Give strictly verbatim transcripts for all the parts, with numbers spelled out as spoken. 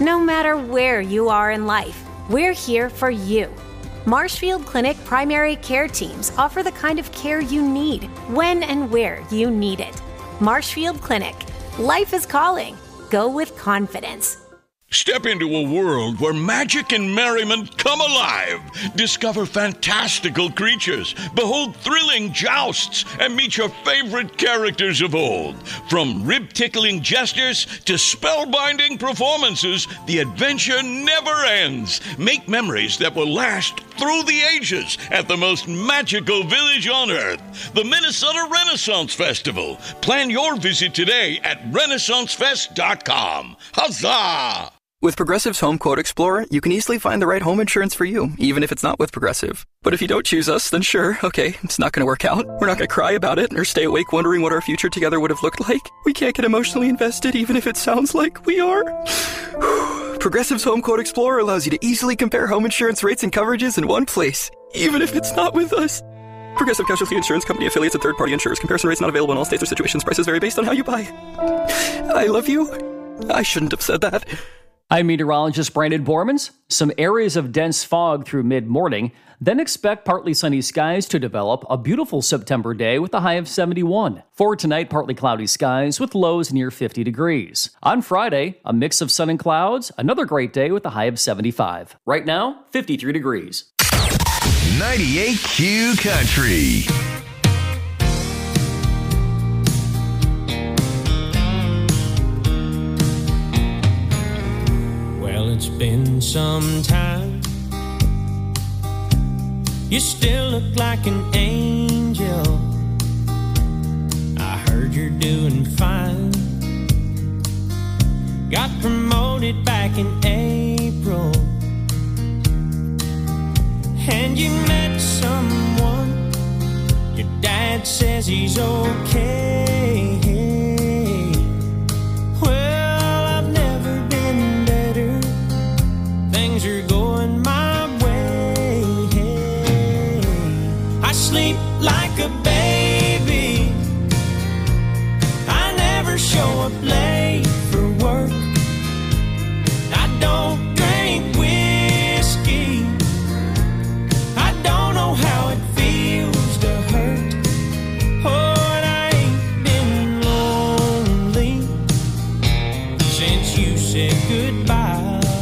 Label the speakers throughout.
Speaker 1: No matter where you are in life, we're here for you. Marshfield Clinic primary care teams offer the kind of care you need, when and where you need it. Marshfield Clinic. Life is calling. Go with confidence.
Speaker 2: Step into a world where magic and merriment come alive. Discover fantastical creatures, behold thrilling jousts, and meet your favorite characters of old. From rib-tickling gestures to spellbinding performances, the adventure never ends. Make memories that will last through the ages at the most magical village on earth, the Minnesota Renaissance Festival. Plan your visit today at renaissance fest dot com. Huzzah!
Speaker 3: With Progressive's Home Quote Explorer, you can easily find the right home insurance for you, even if it's not with Progressive. But if you don't choose us, then sure, okay, it's not going to work out. We're not going to cry about it or stay awake wondering what our future together would have looked like. We can't get emotionally invested even if it sounds like we are. Progressive's Home Quote Explorer allows you to easily compare home insurance rates and coverages in one place, even if it's not with us. Progressive Casualty Insurance Company affiliates and third-party insurers. Comparison rates not available in all states or situations. Prices vary based on how you buy. I love you. I shouldn't have said that.
Speaker 4: I'm meteorologist Brandon Bormans. Some areas of dense fog through mid-morning, then expect partly sunny skies to develop a beautiful September day with a high of seventy-one. For tonight, partly cloudy skies with lows near fifty degrees. On Friday, a mix of sun and clouds, another great day with a high of seventy-five. Right now, fifty-three degrees.
Speaker 5: ninety-eight Q Country.
Speaker 6: It's been some time. You still look like an angel. I heard you're doing fine. Got promoted back in April, and you met someone. Your dad says he's okay. Things are going my way. I sleep like a baby. I never show up late for work. I don't drink whiskey. I don't know how it feels to hurt. Oh, and I ain't been lonely since you said goodbye.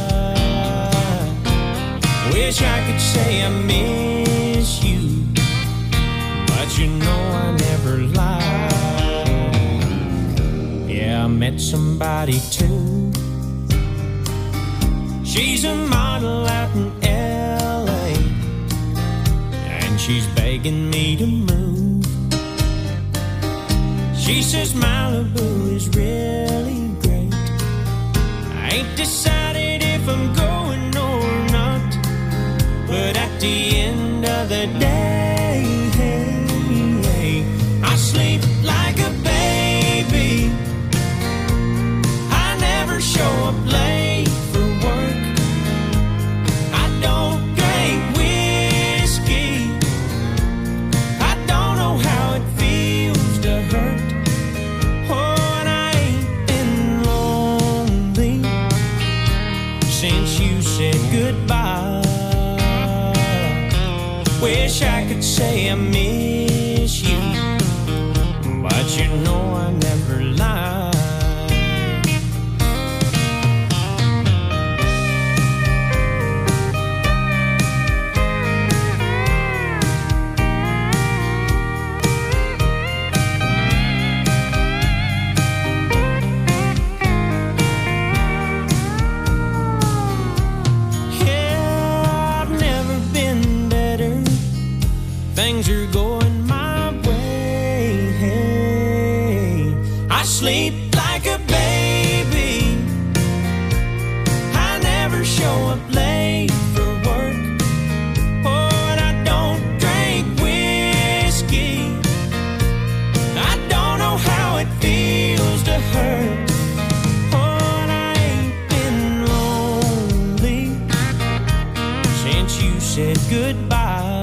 Speaker 6: Wish I could say I miss you, but you know I never lie. Yeah, I met somebody too. She's a model out in L A, and she's begging me to move. She says Malibu is really great. I ain't decided if I'm going or not, but at the end of the day, I sleep like a baby. I never show up late for work. I don't drink whiskey. I don't know how it feels to hurt. Oh, and I ain't been lonely since you said goodbye. Wish I could say I miss you, but you know I never lie. Things are going my way. I sleep like a baby. I never show up late for work. Oh, and I don't drink whiskey. I don't know how it feels to hurt. Oh, and I ain't been lonely since you said goodbye.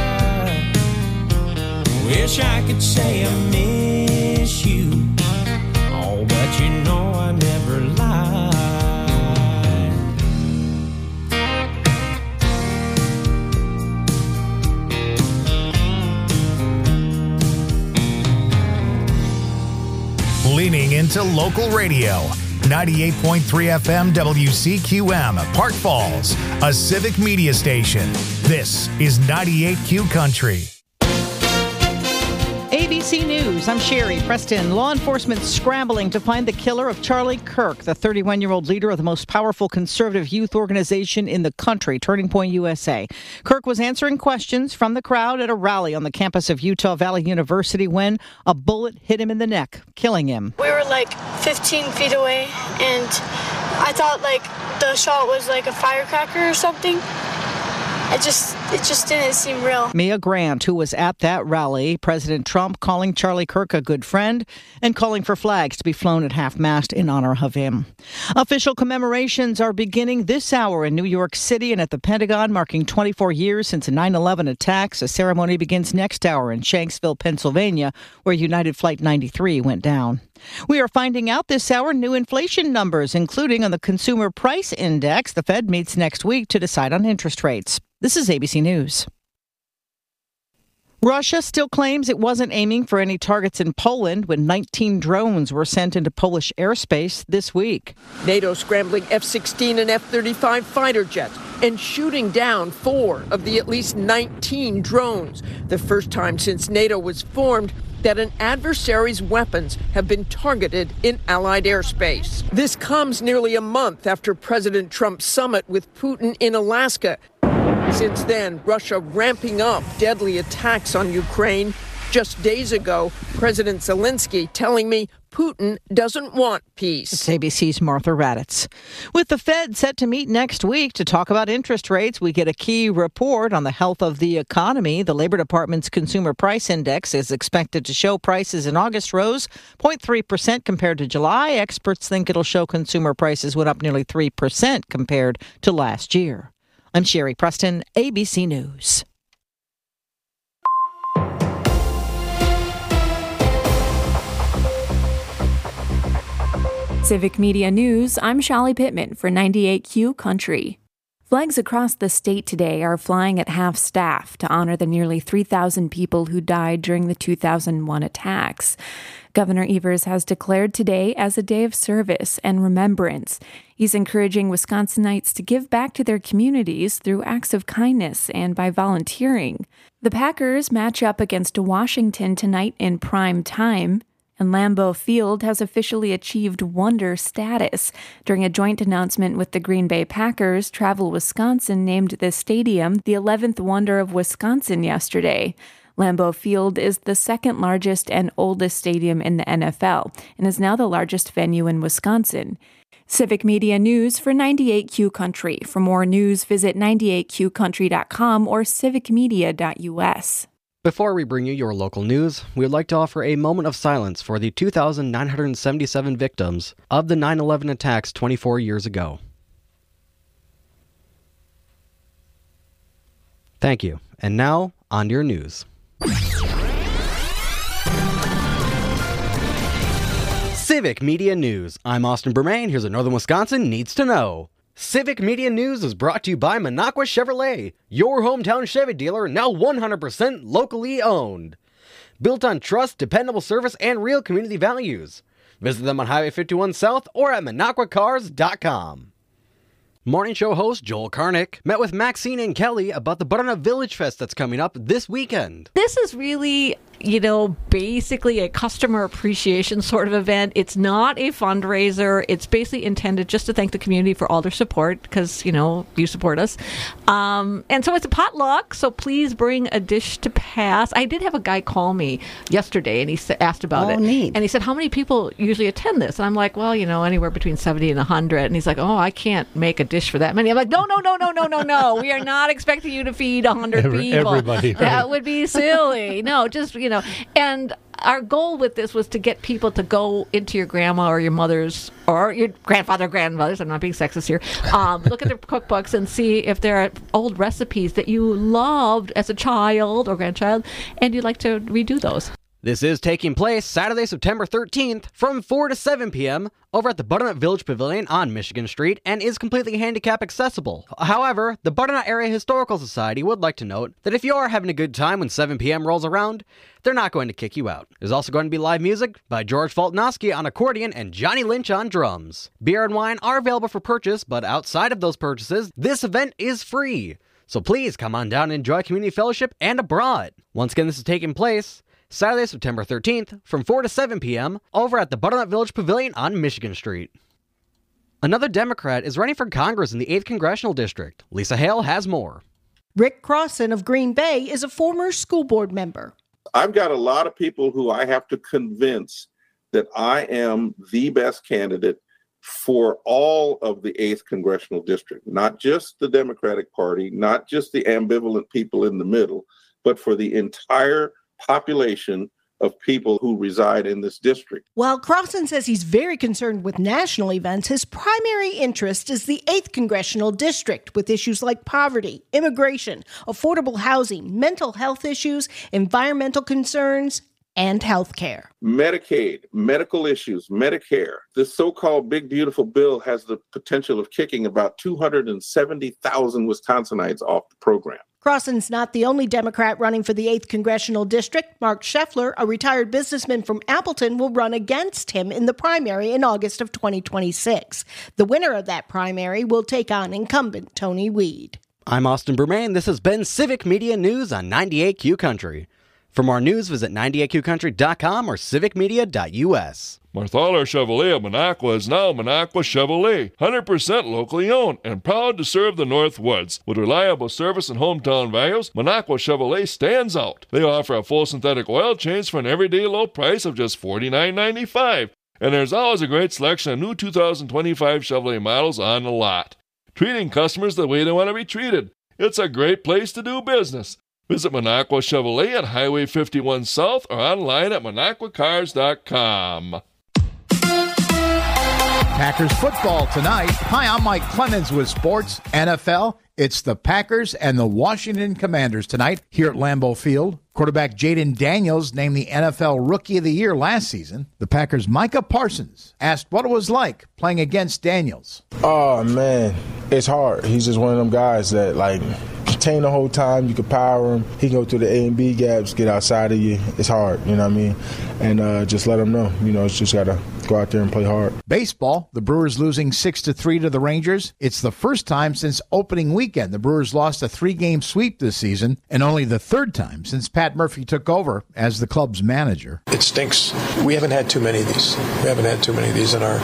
Speaker 6: Wish I could say I miss you, oh, but you know I never lie.
Speaker 7: to local radio. ninety-eight point three F M W C Q M, Park Falls, a civic media station. This is ninety-eight Q Country.
Speaker 8: A B C News, I'm Sherry Preston. Law enforcement scrambling to find the killer of Charlie Kirk, the thirty-one-year-old leader of the most powerful conservative youth organization in the country, Turning Point U S A. Kirk was answering questions from the crowd at a rally on the campus of Utah Valley University when a bullet hit him in the neck, killing him.
Speaker 9: We were like fifteen feet away, and I thought like the shot was like a firecracker or something. It just, it just didn't seem real.
Speaker 8: Mia Grant, who was at that rally, President Trump calling Charlie Kirk a good friend and calling for flags to be flown at half-mast in honor of him. Official commemorations are beginning this hour in New York City and at the Pentagon, marking twenty-four years since the nine eleven attacks. A ceremony begins next hour in Shanksville, Pennsylvania, where United Flight ninety-three went down. We are finding out this hour new inflation numbers, including on the Consumer Price Index. The Fed meets next week to decide on interest rates. This is A B C News. Russia still claims it wasn't aiming for any targets in Poland when nineteen drones were sent into Polish airspace this week.
Speaker 10: NATO scrambling F sixteen and F thirty-five fighter jets and shooting down four of the at least nineteen drones. The first time since NATO was formed that an adversary's weapons have been targeted in Allied airspace. This comes nearly a month after President Trump's summit with Putin in Alaska. Since then, Russia ramping up deadly attacks on Ukraine. Just days ago, President Zelensky telling me Putin doesn't want peace.
Speaker 8: It's A B C's Martha Raddatz. With the Fed set to meet next week to talk about interest rates, we get a key report on the health of the economy. The Labor Department's Consumer Price Index is expected to show prices in August rose zero point three percent compared to July. Experts think it'll show consumer prices went up nearly three percent compared to last year. I'm Sherry Preston, A B C News.
Speaker 11: Civic Media News, I'm Shelly Pittman for ninety-eight Q Country. Flags across the state today are flying at half-staff to honor the nearly three thousand people who died during the two thousand one attacks. Governor Evers has declared today as a day of service and remembrance. He's encouraging Wisconsinites to give back to their communities through acts of kindness and by volunteering. The Packers match up against Washington tonight in prime time. And Lambeau Field has officially achieved Wonder status. During a joint announcement with the Green Bay Packers, Travel Wisconsin named the stadium the eleventh Wonder of Wisconsin yesterday. Lambeau Field is the second largest and oldest stadium in the N F L and is now the largest venue in Wisconsin. Civic Media News for ninety-eight Q Country. For more news, visit ninety-eight q country dot com or civic media dot u s.
Speaker 12: Before we bring you your local news, we would like to offer a moment of silence for the two thousand nine hundred seventy-seven victims of the nine eleven attacks twenty-four years ago. Thank you. And now, on to your news. Civic Media News. I'm Austin Bermain. Here's what Northern Wisconsin needs to know. Civic Media News is brought to you by Minocqua Chevrolet, your hometown Chevy dealer, now one hundred percent locally owned. Built on trust, dependable service, and real community values. Visit them on Highway fifty-one South or at minocqua cars dot com. Morning show host Joel Karnick met with Maxine and Kelly about the Butternut Village Fest that's coming up this weekend.
Speaker 13: This is really, you know, basically a customer appreciation sort of event. It's not a fundraiser. It's basically intended just to thank the community for all their support because, you know, you support us. Um, and so it's a potluck, so please bring a dish to pass. I did have a guy call me yesterday and he asked about
Speaker 8: oh,
Speaker 13: it.
Speaker 8: Neat.
Speaker 13: And he said, how many people usually attend this? And I'm like, well, you know, anywhere between seventy and one hundred. And he's like, oh, I can't make a dish for that many. I'm like, no, no, no, no, no, no, no. We are not expecting you to feed one hundred
Speaker 14: Every,
Speaker 13: people.
Speaker 14: Everybody. Right?
Speaker 13: That would be silly. No, just, you know, and our goal with this was to get people to go into your grandma or your mother's or your grandfather, grandmothers, I'm not being sexist here, um, look at their cookbooks and see if there are old recipes that you loved as a child or grandchild and you'd like to redo those.
Speaker 12: This is taking place Saturday, September thirteenth from four to seven p.m. over at the Butternut Village Pavilion on Michigan Street and is completely handicap accessible. However, the Butternut Area Historical Society would like to note that if you are having a good time when seven p.m. rolls around, they're not going to kick you out. There's also going to be live music by George Faltnoski on accordion and Johnny Lynch on drums. Beer and wine are available for purchase, but outside of those purchases, this event is free. So please come on down and enjoy community fellowship and abroad. Once again, this is taking place Saturday, September thirteenth from four to seven p.m. over at the Butternut Village Pavilion on Michigan Street. Another Democrat is running for Congress in the eighth Congressional District. Lisa Hale has more.
Speaker 14: Rick Crossan of Green Bay is a former school board member.
Speaker 15: I've got a lot of people who I have to convince that I am the best candidate for all of the eighth Congressional District, not just the Democratic Party, not just the ambivalent people in the middle, but for the entire population of people who reside in this district.
Speaker 14: While Crossan says he's very concerned with national events, his primary interest is the eighth Congressional District, with issues like poverty, immigration, affordable housing, mental health issues, environmental concerns, and health care.
Speaker 15: Medicaid, medical issues, Medicare. This so-called Big Beautiful Bill has the potential of kicking about two hundred seventy thousand Wisconsinites off the program.
Speaker 14: Crossan's not the only Democrat running for the eighth Congressional District. Mark Scheffler, a retired businessman from Appleton, will run against him in the primary in August of twenty twenty-six. The winner of that primary will take on incumbent Tony Weed.
Speaker 12: I'm Austin Bermain. This has been Civic Media News on ninety-eight Q Country. For more news, visit ninety-eight q country dot com or civic media dot u s.
Speaker 16: Marthaler Chevrolet of Minocqua is now Minocqua Chevrolet, one hundred percent locally owned and proud to serve the Northwoods. With reliable service and hometown values, Minocqua Chevrolet stands out. They offer a full synthetic oil change for an everyday low price of just forty-nine ninety-five, and there's always a great selection of new two thousand twenty-five Chevrolet models on the lot. Treating customers the way they want to be treated. It's a great place to do business. Visit Minocqua Chevrolet at Highway fifty-one South or online at minocqua cars dot com.
Speaker 17: Packers football tonight. Hi, I'm Mike Clemens with Sports N F L. It's the Packers and the Washington Commanders tonight here at Lambeau Field. Quarterback Jaden Daniels named the N F L Rookie of the Year last season. The Packers' Micah Parsons asked what it was like playing against Daniels.
Speaker 18: Oh, man, it's hard. He's just one of them guys that, like, contain the whole time. You can power him. He can go through the A and B gaps, get outside of you. It's hard, you know what I mean? And uh, just let him know. You know, it's just got to go out there and play hard.
Speaker 17: Baseball, the Brewers losing six to three to the Rangers. It's the first time since opening weekend the Brewers lost a three-game sweep this season, and only the third time since Pat Murphy took over as the club's manager.
Speaker 19: It stinks. We haven't had too many of these. We haven't had too many of these in our...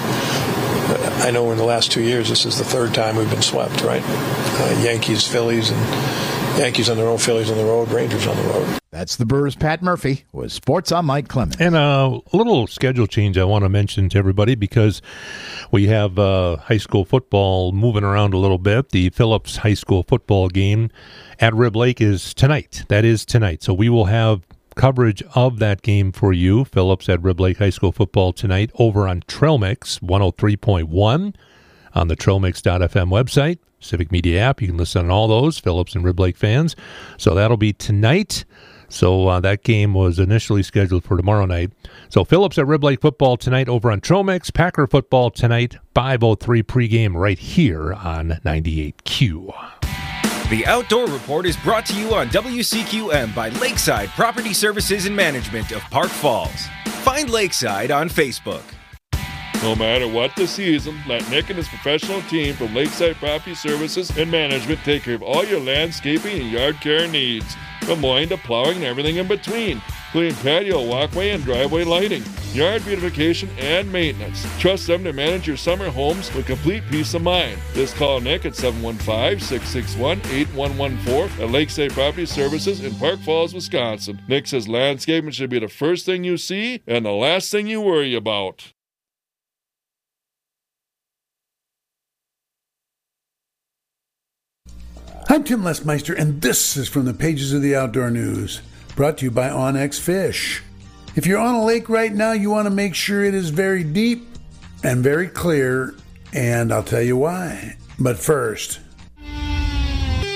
Speaker 19: I know in the last two years, this is the third time we've been swept, right? Uh, Yankees, Phillies, and Yankees on the road, Phillies on the road, Rangers on the road.
Speaker 17: That's the Brewers' Pat Murphy with Sports on Mike Clemens.
Speaker 20: And a little schedule change I want to mention to everybody because we have uh, high school football moving around a little bit. The Phillips High School football game at Rib Lake is tonight. That is tonight. So we will have coverage of that game for you, Phillips at Rib Lake High School football tonight over on Trail Mix one oh three point one on the trail mix dot f m website, Civic Media app. You can listen on all those, Phillips and Rib Lake fans. So that'll be tonight. So uh, that game was initially scheduled for tomorrow night. So Phillips at Rib Lake football tonight over on Trail Mix, Packer football tonight, five oh three pregame right here on ninety-eight Q.
Speaker 21: The Outdoor Report is brought to you on W C Q M by Lakeside Property Services and Management of Park Falls. Find Lakeside on Facebook.
Speaker 16: No matter what the season, let Nick and his professional team from Lakeside Property Services and Management take care of all your landscaping and yard care needs, from mowing to plowing and everything in between, including patio, walkway, and driveway lighting, yard beautification, and maintenance. Trust them to manage your summer homes with complete peace of mind. Just call Nick at seven one five, six six one, eight one one four at Lakeside Property Services in Park Falls, Wisconsin. Nick says landscaping should be the first thing you see and the last thing you worry about.
Speaker 22: I'm Tim Lesmeister, and this is from the pages of the Outdoor News, brought to you by Onyx Fish. If you're on a lake right now, you want to make sure it is very deep and very clear, and I'll tell you why. But first,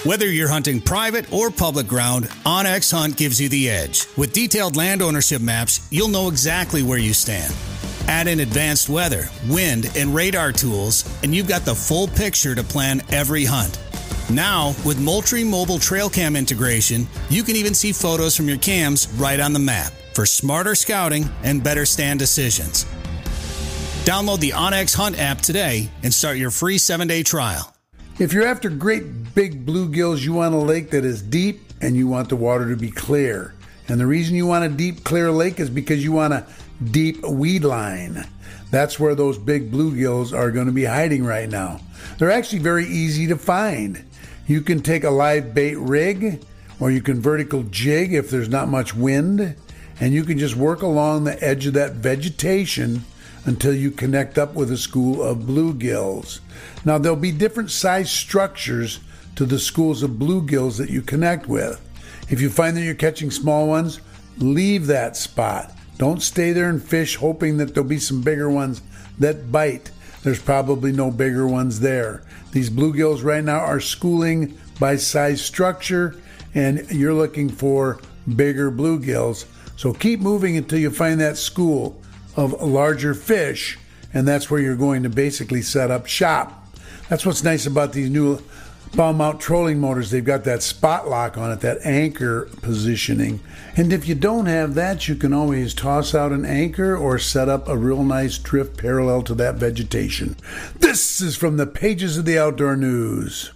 Speaker 1: Whether you're hunting private or public ground, OnX Hunt gives you the edge. With detailed land ownership maps, you'll know exactly where you stand. Add in advanced weather, wind, and radar tools, and you've got the full picture to plan every hunt. Now, with Moultrie Mobile Trail Cam integration, you can even see photos from your cams right on the map for smarter scouting and better stand decisions. Download the OnX Hunt app today and start your free seven-day trial.
Speaker 22: If you're after great big bluegills, you want a lake that is deep and you want the water to be clear. And the reason you want a deep, clear lake is because you want a deep weed line. That's where those big bluegills are going to be hiding right now. They're actually very easy to find. You can take a live bait rig or you can vertical jig if there's not much wind, and you can just work along the edge of that vegetation until you connect up with a school of bluegills. Now, there'll be different size structures to the schools of bluegills that you connect with. If you find that you're catching small ones, leave that spot. Don't stay there and fish hoping that there'll be some bigger ones that bite. There's probably no bigger ones there. These bluegills right now are schooling by size structure, and you're looking for bigger bluegills. So keep moving until you find that school of larger fish, and that's where you're going to basically set up shop. That's what's nice about these new bow mount trolling motors. They've got that spot lock on it, that anchor positioning. And if you don't have that, you can always toss out an anchor or set up a real nice drift parallel to that vegetation. This is from the pages of the Outdoor News.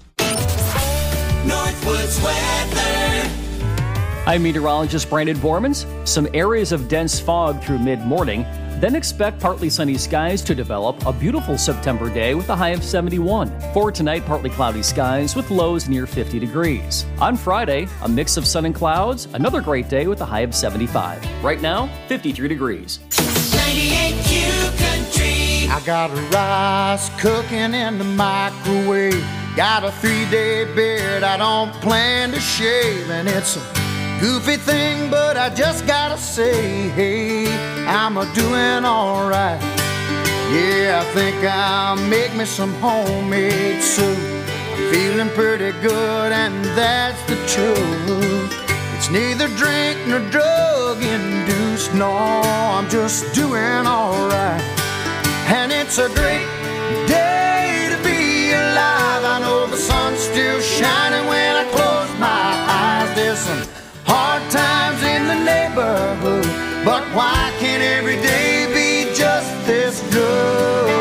Speaker 6: Northwoods weather.
Speaker 4: I'm meteorologist Brandon Bormans. Some areas of dense fog through mid-morning. Then expect partly sunny skies to develop a beautiful September day with a high of seventy-one. For tonight, partly cloudy skies with lows near fifty degrees. On Friday, a mix of sun and clouds, another great day with a high of seventy-five. Right now, fifty-three degrees.
Speaker 6: ninety-eight Q Country.
Speaker 2: I got rice cooking in the microwave. Got a three-day beard I don't plan to shave, and it's a goofy thing, but I just gotta say, hey, I'm a doing alright. Yeah, I think I'll make me some homemade soup. I'm feeling pretty good, and that's the truth. It's neither drink nor drug induced, no, I'm just doing alright. And it's a great day to be alive. I know the sun's still shining when I close my eyes. There's some hard times in the neighborhood, but why can't every day be just this good?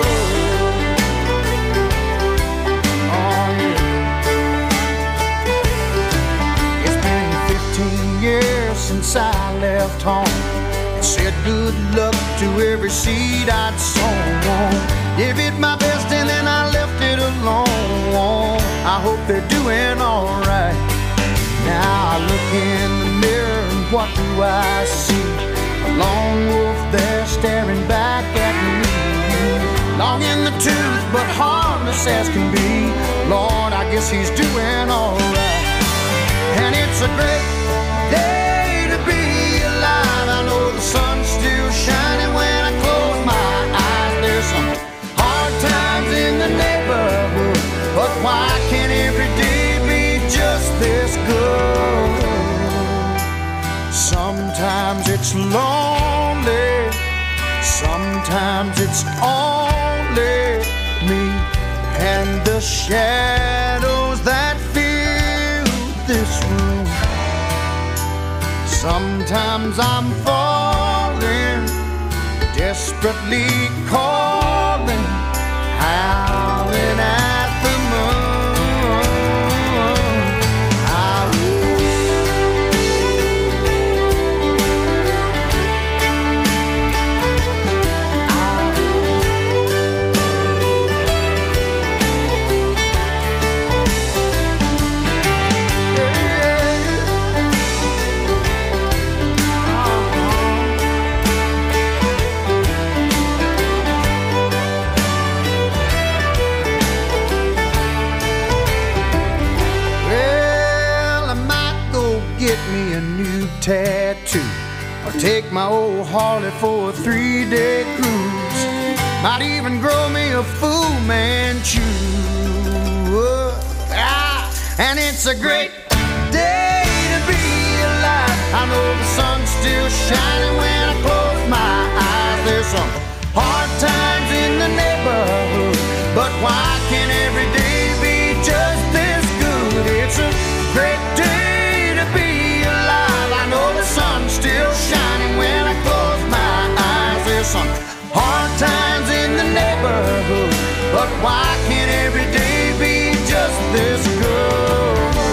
Speaker 2: Oh, yeah. It's been fifteen years since I left home. I said good luck to every seed I'd sown. Gave it my best and then I left it alone. I hope they're doing alright. Now I look in the mirror and what do I see? A lone wolf there staring back at me. Long in the tooth but harmless as can be. Lord, I guess he's doing alright. And it's a great day to be alive. I know the sun's still shining when I close my eyes. There's some hard times in the neighborhood, but why can't every day be just this good? Sometimes it's lonely, sometimes it's only me and the shadows that fill this room. Sometimes I'm falling, desperately calling, howling at the moon. Tattoo, or take my old Harley for a three-day cruise. Might even grow me a Fu Manchu. Uh, ah, and it's a great day to be alive. I know the sun's still shining when I close my eyes. There's some hard times in the neighborhood, but why can't every day be just this good? It's a great day to be alive. I know the sun's still shining when I close my eyes. There's some hard times in the neighborhood, but why can't every day be just this good?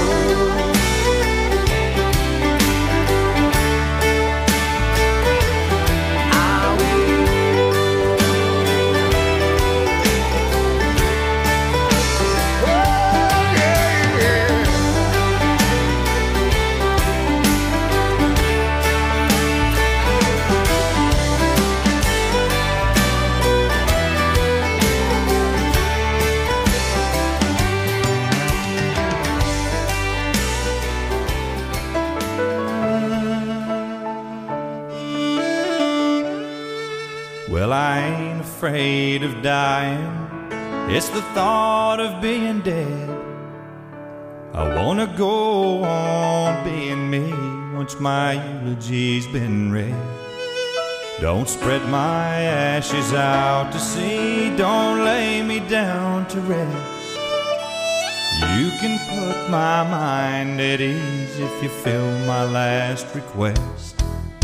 Speaker 6: Well, I ain't afraid of dying. It's the thought of being dead. I wanna go on being me once my eulogy's been read. Don't spread my ashes out to sea. Don't lay me down to rest. You can put my mind at ease if you fill my last request.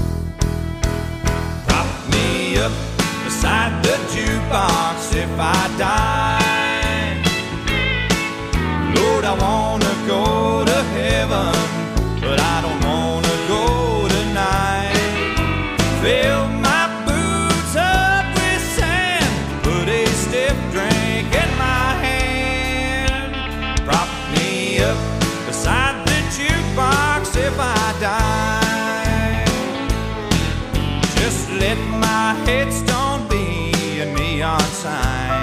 Speaker 6: Prop me up beside the jukebox if I die. Lord, I wanna go to heaven, but I don't wanna go tonight. Fill my boots up with sand, put a stiff drink in my hand. Prop me up beside the jukebox if I die. Just let my headstone be a neon sign.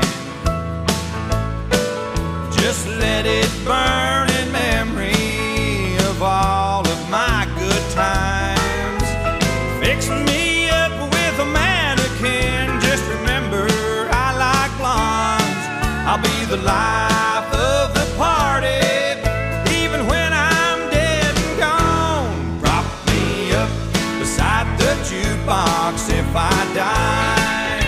Speaker 6: Just let it burn in memory of all of my good times. Fix me up with a mannequin. Just remember I like blondes. I'll be the life of the party, even when I'm dead and gone. Prop me up beside the jukebox if I die.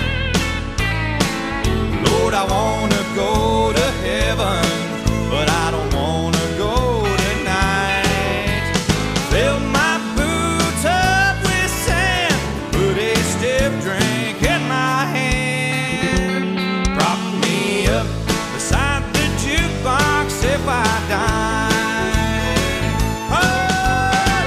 Speaker 6: Lord, I wanna go to heaven, but I don't wanna go tonight. Fill my boots up with sand, put a stiff drink in my hand. Prop me up beside the jukebox if I die. Oh,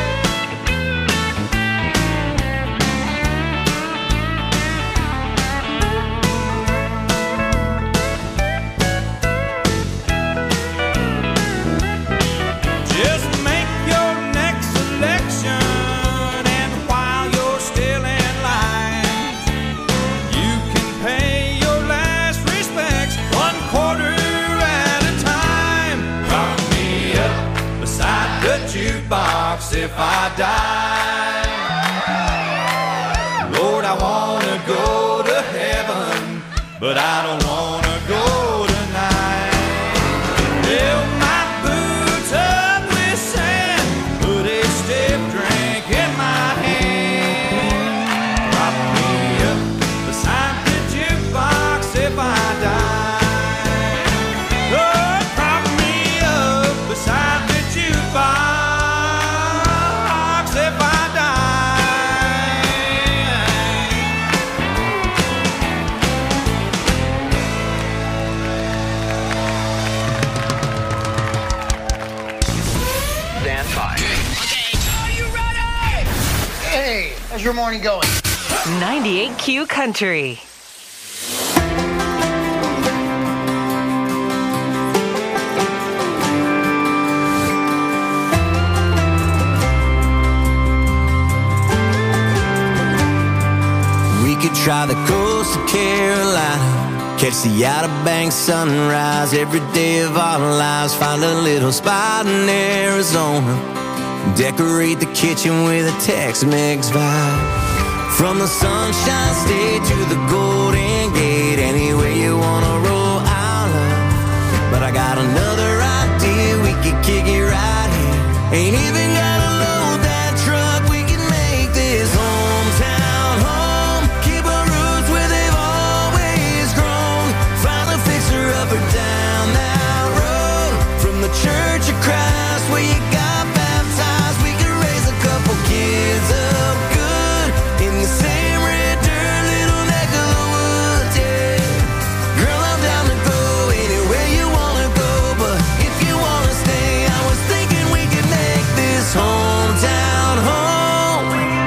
Speaker 6: just make your next selection, and while you're still in line, you can pay your last respects one quarter at a time. Prop me up beside the jukebox if I die. Lord, I wanna go to heaven, but I don't wanna go tonight. Fill my boots up with sand, put a stiff drink in my hand. Prop me up beside the jukebox if I die. Lord, prop me up beside the jukebox if I
Speaker 3: Stand by. Okay, are you ready? Hey, how's your morning going?
Speaker 5: ninety-eight Q Country.
Speaker 6: We could try the coast of Carolina, catch the Outer Banks sunrise every day of our lives. Find a little spot in Arizona, decorate the kitchen with a Tex-Mex vibe. From the Sunshine State to the Golden Gate, any way you wanna roll, I'll love. But I got another idea we kick it right here. Ain't even gotta load that truck. We can make this hometown home. Keep our roots where they've always grown. Find a fixer up or down that road. From the Church of Christ where you got baptized, we can raise a couple kids up good in the same red dirt, little neck of the woods, yeah. Girl, I'm down to go anywhere you wanna go, but if you wanna stay, I was thinking we could make this hometown home.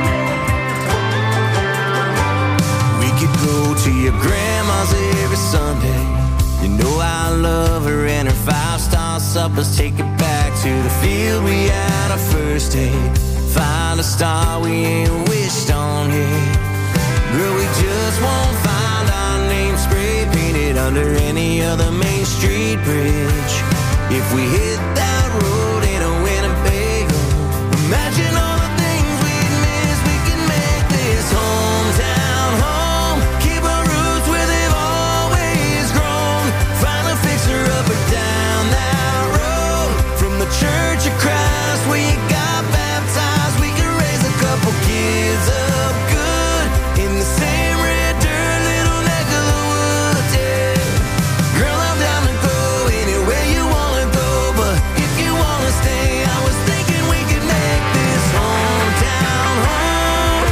Speaker 6: We could go to your grandma's every Sunday. You know I love her and her five-star suppers. Take it back to the field we had our first date. Find a star we ain't wished on yet. Girl, we just won't find our name spray painted under any other Main Street bridge. If we hit that road in a Winnebago, imagine all the things we'd miss. We can make this hometown home. Keep our roots where they've always grown. Find a fixer up or down that road. From the Church of Christ where you got baptized, we can raise a couple kids up good in the same red dirt, little neck of the woods, yeah. Girl, I'm down to go anywhere you wanna go, but if you wanna stay, I was thinking we could make this hometown home.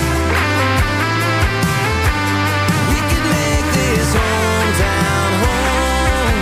Speaker 6: We could make this hometown home.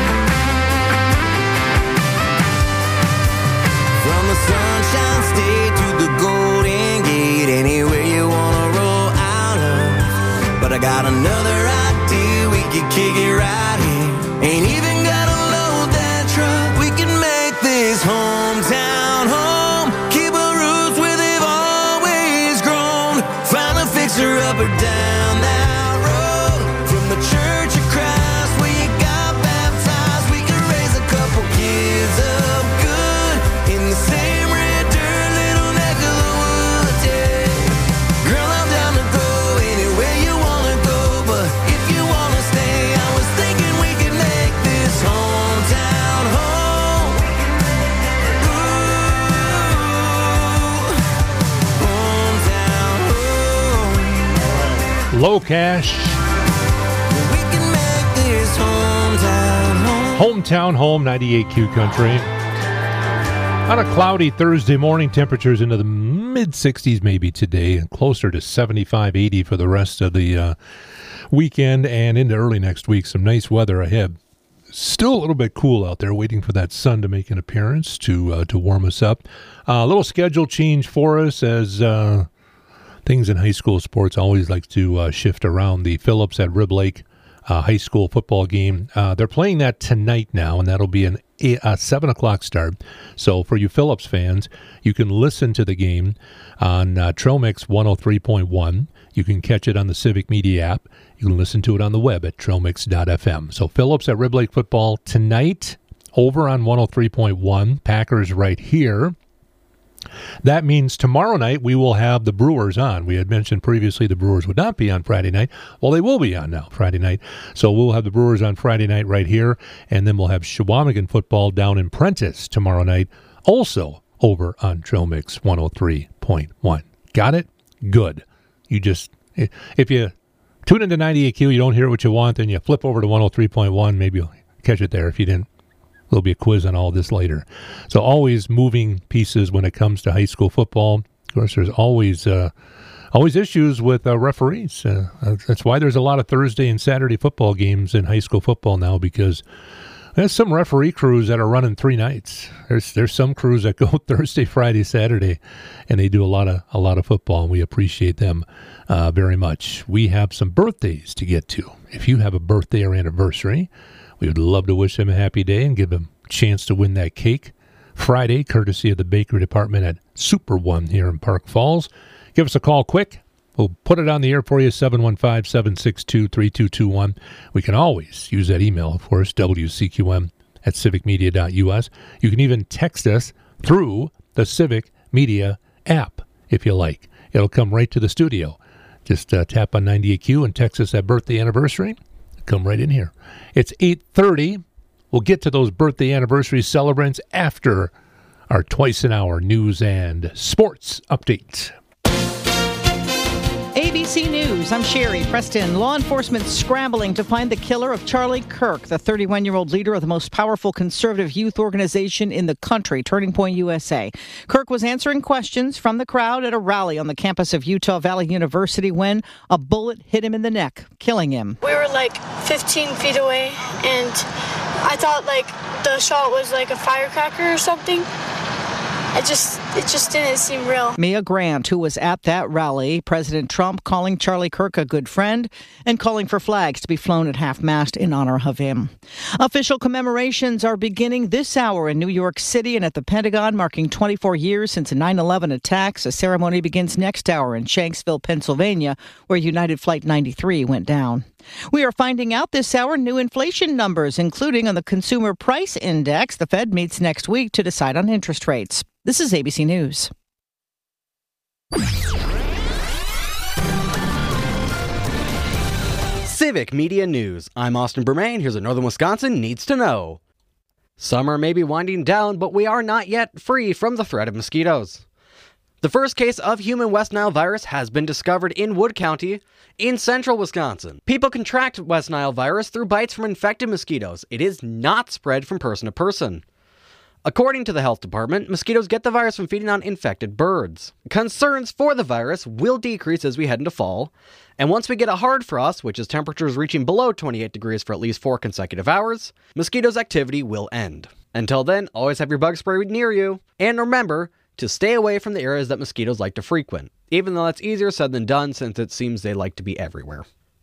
Speaker 6: From the Sunshine State to the Golden Gate, anywhere you wanna roll out of. But I got another idea, we could kick it right here. Ain't even gotta load that truck. We can make this hometown home. Keep our roots where they've always grown. Find a fixer up or down that road. From the Church of Christ where you got baptized, we can raise a couple kids up good in the same red dirt, little neck of the woods, yeah. Girl, I'm down to go anywhere you wanna go, but if you wanna stay, I was thinking we could make this hometown home. Ooh, hometown home.
Speaker 20: Low Cash.
Speaker 6: We can make this hometown home.
Speaker 20: Hometown Home, ninety-eight Q Country. On a cloudy Thursday morning, temperatures into the mid sixties maybe today, and closer to seventy-five, eighty for the rest of the uh, weekend and into early next week. Some nice weather ahead. Still a little bit cool out there, waiting for that sun to make an appearance to uh, to warm us up. A uh, little schedule change for us as uh, things in high school sports always like to uh, shift around. The Phillips at Rib Lake uh, high school football game. Uh, they're playing that tonight now, and that'll be an eight, uh, seven o'clock start. So for you Phillips fans, you can listen to the game on uh, Trail Mix one oh three point one. You can catch it on the Civic Media app. You can listen to it on the web at trail mix dot f m. So Phillips at Rib Lake football tonight over on one oh three point one. Packers right here. That means tomorrow night we will have the Brewers on. We had mentioned previously the Brewers would not be on Friday night. Well, they will be on now Friday night. So we'll have the Brewers on Friday night right here, and then we'll have Shawamigan football down in Prentice tomorrow night, also over on Trail Mix one oh three point one. Got it? Good. You just, if you tune into ninety-eight Q, you don't hear what you want, then you flip over to one oh three point one, maybe you'll catch it there. If you didn't, there'll be a quiz on all this later. So always moving pieces when it comes to high school football. Of course, there's always uh, always issues with uh, referees. Uh, that's why there's a lot of Thursday and Saturday football games in high school football now, because there's some referee crews that are running three nights. There's there's some crews that go Thursday, Friday, Saturday, and they do a lot of a lot of football, and we appreciate them uh, very much. We have some birthdays to get to. If you have a birthday or anniversary, we would love to wish them a happy day and give them a chance to win that cake Friday, courtesy of the bakery department at Super One here in Park Falls. Give us a call quick. We'll put it on the air for you, seven one five, seven six two, three two two one. We can always use that email, of course, W C Q M at civic media dot U S. You can even text us through the Civic Media app, if you like. It'll come right to the studio. Just uh, tap on ninety-eight Q and text us that birthday anniversary. Come right in here. It's eight thirty. We'll get to those birthday anniversary celebrants after our twice an hour news and sports update.
Speaker 8: A B C News, I'm Sherry Preston. Law enforcement scrambling to find the killer of Charlie Kirk, the thirty-one-year-old leader of the most powerful conservative youth organization in the country, Turning Point U S A. Kirk was answering questions from the crowd at a rally on the campus of Utah Valley University when a bullet hit him in the neck, killing him.
Speaker 7: We were like fifteen feet away, and I thought like the shot was like a firecracker or something. It just, it just didn't seem real.
Speaker 8: Mia Grant, who was at that rally, President Trump calling Charlie Kirk a good friend and calling for flags to be flown at half-mast in honor of him. Official commemorations are beginning this hour in New York City and at the Pentagon, marking twenty-four years since the nine eleven attacks. A ceremony begins next hour in Shanksville, Pennsylvania, where United Flight ninety-three went down. We are finding out this hour new inflation numbers, including on the Consumer Price Index. The Fed meets next week to decide on interest rates. This is A B C News.
Speaker 12: Civic Media News. I'm Austin Bermain. Here's what Northern Wisconsin needs to know. Summer may be winding down, but we are not yet free from the threat of mosquitoes. The first case of human West Nile virus has been discovered in Wood County in central Wisconsin. People contract West Nile virus through bites from infected mosquitoes. It is not spread from person to person. According to the health department, mosquitoes get the virus from feeding on infected birds. Concerns for the virus will decrease as we head into fall, and once we get a hard frost, which is temperatures reaching below twenty-eight degrees for at least four consecutive hours, mosquitoes' activity will end. Until then, always have your bug spray near you, and remember to stay away from the areas that mosquitoes like to frequent, even though that's easier said than done since it seems they like to be everywhere.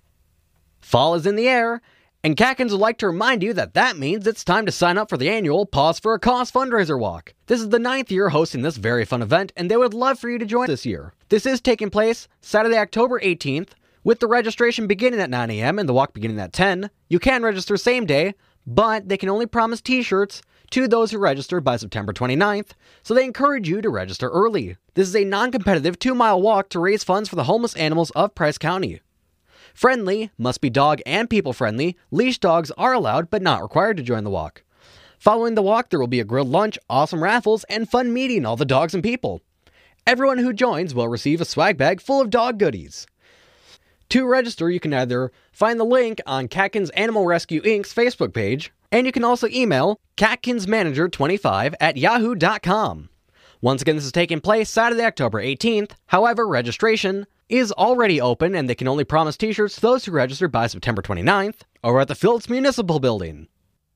Speaker 12: Fall is in the air, and Catkins would like to remind you that that means it's time to sign up for the annual Pause for a Cause fundraiser walk. This is the ninth year hosting this very fun event, and they would love for you to join this year. This is taking place Saturday, October eighteenth, with the registration beginning at nine a.m. and the walk beginning at ten. You can register same day, but they can only promise t-shirts to those who register by September twenty-ninth, so they encourage you to register early. This is a non-competitive two-mile walk to raise funds for the homeless animals of Price County. Friendly, must be dog and people-friendly, leash dogs are allowed but not required to join the walk. Following the walk, there will be a grilled lunch, awesome raffles, and fun meeting all the dogs and people. Everyone who joins will receive a swag bag full of dog goodies. To register, you can either find the link on Catkins Animal Rescue Incorporated's Facebook page, and you can also email catkinsmanager twenty-five at yahoo dot com. Once again, this is taking place Saturday, October eighteenth. However, registration is already open, and they can only promise t-shirts to those who register by September twenty-ninth, or at the Phillips Municipal Building.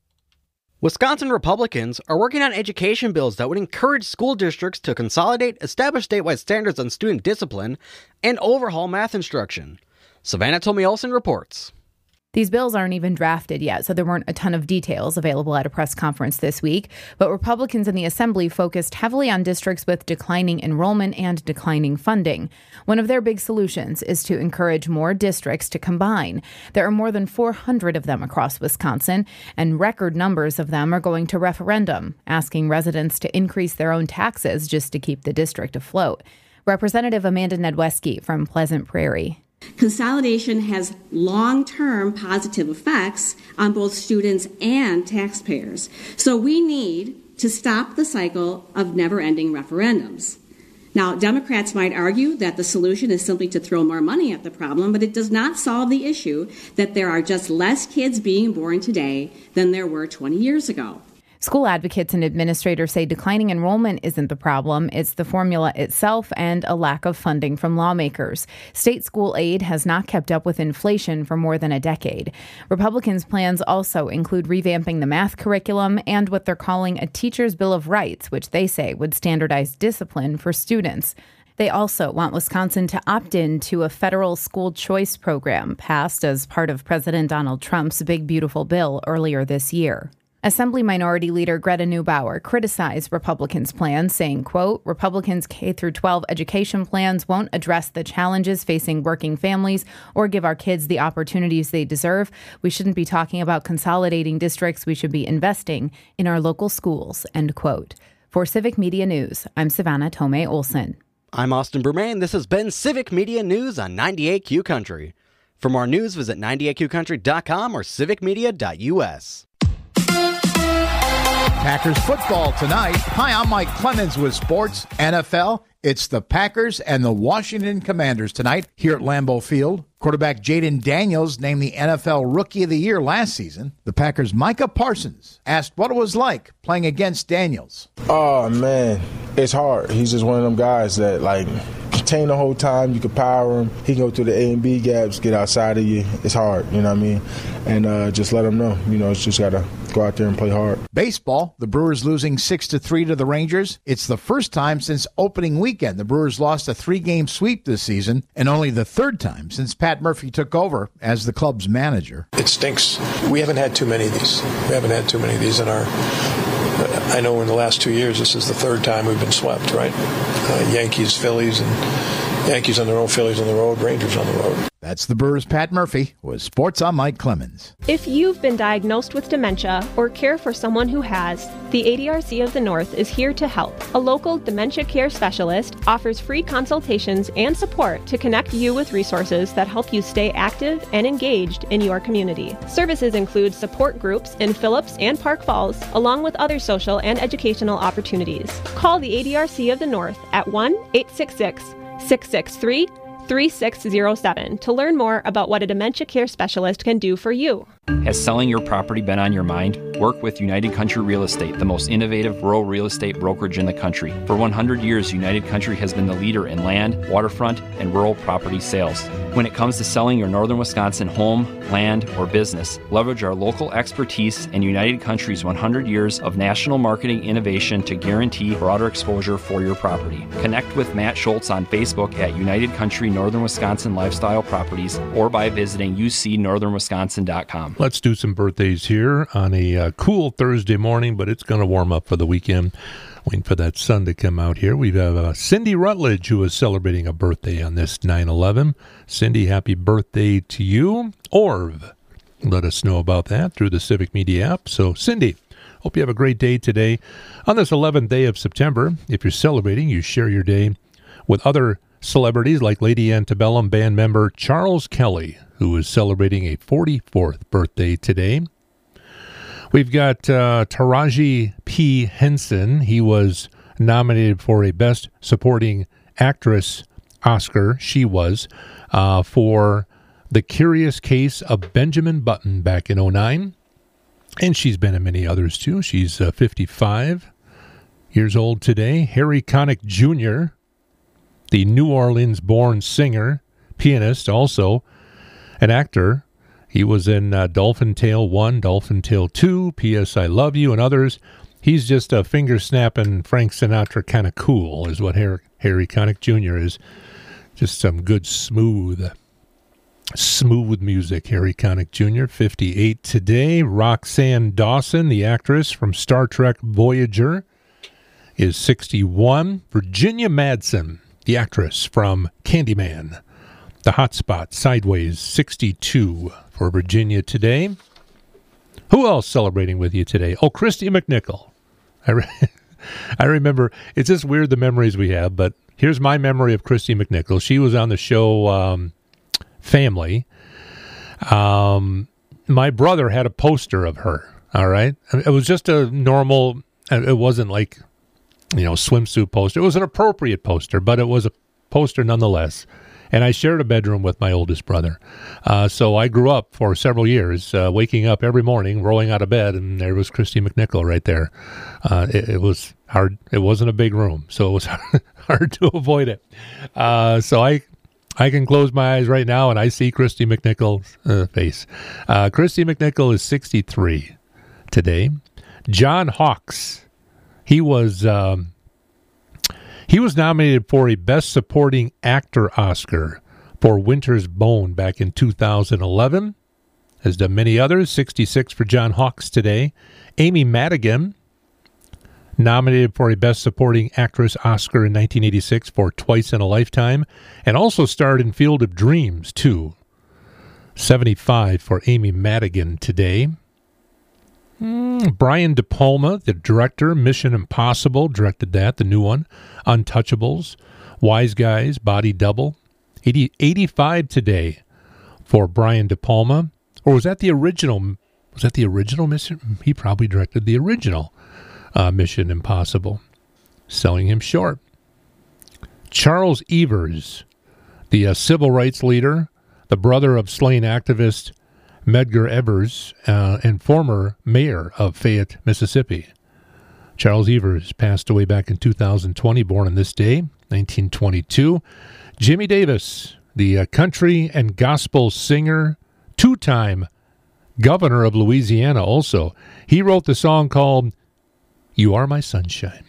Speaker 12: Wisconsin Republicans are working on education bills that would encourage school districts to consolidate, establish statewide standards on student discipline, and overhaul math instruction. Savannah Tomei Olsen reports.
Speaker 11: These bills aren't even drafted yet, so there weren't a ton of details available at a press conference this week. But Republicans in the Assembly focused heavily on districts with declining enrollment and declining funding. One of their big solutions is to encourage more districts to combine. There are more than four hundred of them across Wisconsin, and record numbers of them are going to referendum, asking residents to increase their own taxes just to keep the district afloat. Representative Amanda Nedweski from Pleasant Prairie.
Speaker 9: Consolidation has long-term positive effects on both students and taxpayers. So we need to stop the cycle of never-ending referendums. Now, Democrats might argue that the solution is simply to throw more money at the problem, but it does not solve the issue that there are just less kids being born today than there were twenty years ago.
Speaker 11: School advocates and administrators say declining enrollment isn't the problem. It's the formula itself and a lack of funding from lawmakers. State school aid has not kept up with inflation for more than a decade. Republicans' plans also include revamping the math curriculum and what they're calling a teacher's bill of rights, which they say would standardize discipline for students. They also want Wisconsin to opt in to a federal school choice program passed as part of President Donald Trump's Big Beautiful Bill earlier this year. Assembly Minority Leader Greta Neubauer criticized Republicans' plans, saying, quote, Republicans' K through twelve education plans won't address the challenges facing working families or give our kids the opportunities they deserve. We shouldn't be talking about consolidating districts. We should be investing in our local schools, end quote. For Civic Media News, I'm Savannah Tomei Olsen.
Speaker 12: I'm Austin Bermain. This has been Civic Media News on ninety-eight Q Country. For more news, visit ninety-eight Q country dot com or civic media dot U S.
Speaker 17: Packers football tonight. Hi, I'm Mike Clemens with Sports N F L. It's the Packers and the Washington Commanders tonight here at Lambeau Field. Quarterback Jaden Daniels named the N F L Rookie of the Year last season. The Packers' Micah Parsons asked what it was like playing against Daniels.
Speaker 18: Oh, man, it's hard. He's just one of them guys that, like, contain the whole time. You can power him. He can go through the A and B gaps, get outside of you. It's hard, you know what I mean? And uh, just let him know. You know, it's just got to go out there and play hard.
Speaker 17: Baseball, the Brewers losing six to three to the Rangers. It's the first time since opening weekend the Brewers lost a three-game sweep this season, and only the third time since Pat Murphy took over as the club's manager.
Speaker 19: It stinks. We haven't had too many of these. We haven't had too many of these in our... I know in the last two years, this is the third time we've been swept, right? Uh, Yankees, Phillies, and Yankees on the road, Phillies on the road, Rangers on the road.
Speaker 17: That's the Brewers' Pat Murphy with Sports on Mike Clemens.
Speaker 10: If you've been diagnosed with dementia or care for someone who has, the A D R C of the North is here to help. A local dementia care specialist offers free consultations and support to connect you with resources that help you stay active and engaged in your community. Services include support groups in Phillips and Park Falls, along with other social and educational opportunities. Call the A D R C of the North at one eight six six, six six three, three six zero seven to learn more about what a dementia care specialist can do for you.
Speaker 13: Has selling your property been on your mind? Work with United Country Real Estate, the most innovative rural real estate brokerage in the country. For one hundred years, United Country has been the leader in land, waterfront, and rural property sales. When it comes to selling your northern Wisconsin home, land, or business, leverage our local expertise and United Country's one hundred years of national marketing innovation to guarantee broader exposure for your property. Connect with Matt Schultz on Facebook at United Country Northern Wisconsin Lifestyle Properties or by visiting u c northern wisconsin dot com.
Speaker 20: Let's do some birthdays here on a uh, cool Thursday morning, but it's going to warm up for the weekend. Waiting for that sun to come out here. We have uh, Cindy Rutledge, who is celebrating a birthday on this nine eleven. Cindy, happy birthday to you. Orv, let us know about that through the Civic Media app. So, Cindy, hope you have a great day today. On this eleventh day of September, if you're celebrating, you share your day with other celebrities like Lady Antebellum band member Charles Kelly, who is celebrating a forty-fourth birthday today. We've got uh, Taraji P. Henson. He was nominated for a Best Supporting Actress Oscar. She was uh, for The Curious Case of Benjamin Button back in oh nine. And she's been in many others, too. She's uh, fifty-five years old today. Harry Connick Junior, the New Orleans-born singer, pianist, also an actor. He was in uh, Dolphin Tale one, Dolphin Tale two, P S I Love You, and others. He's just a finger-snapping Frank Sinatra kind of cool, is what Harry, Harry Connick Junior is. Just some good, smooth, smooth music. Harry Connick Junior, fifty-eight today. Roxanne Dawson, the actress from Star Trek Voyager, is sixty-one. Virginia Madsen, the actress from Candyman, The Hot Spot, Sideways, sixty-two for Virginia today. Who else celebrating with you today? Oh, Christy McNichol. I, re- I remember, it's just weird the memories we have, but here's my memory of Christy McNichol. She was on the show um, Family. Um, my brother had a poster of her, all right? It was just a normal, it wasn't like, you know, swimsuit poster. It was an appropriate poster, but it was a poster nonetheless. And I shared a bedroom with my oldest brother. Uh, so I grew up for several years, uh, waking up every morning, rolling out of bed, and there was Christy McNichol right there. Uh, it, it was hard. It wasn't a big room, so it was hard, hard to avoid it. Uh, so I I can close my eyes right now, and I see Christy McNichol's uh, face. Uh, Christy McNichol is sixty-three today. John Hawkes, he was... Um, He was nominated for a Best Supporting Actor Oscar for Winter's Bone back in two thousand eleven. Has done many others. sixty-six for John Hawkes today. Amy Madigan, nominated for a Best Supporting Actress Oscar in nineteen eighty-six for Twice in a Lifetime, and also starred in Field of Dreams, too. seventy-five for Amy Madigan today. Mm, Brian De Palma, the director, Mission Impossible, directed that, the new one. Untouchables, Wise Guys, Body Double. eighty, eighty-five today for Brian De Palma. Or was that the original? Was that the original Mission? He probably directed the original. uh, Mission Impossible, selling him short. Charles Evers, the uh, civil rights leader, the brother of slain activist Medgar Evers, uh, and former mayor of Fayette, Mississippi. Charles Evers passed away back in two thousand twenty, born on this day, nineteen twenty-two. Jimmy Davis, the uh, country and gospel singer, two-time governor of Louisiana also. He wrote the song called You Are My Sunshine.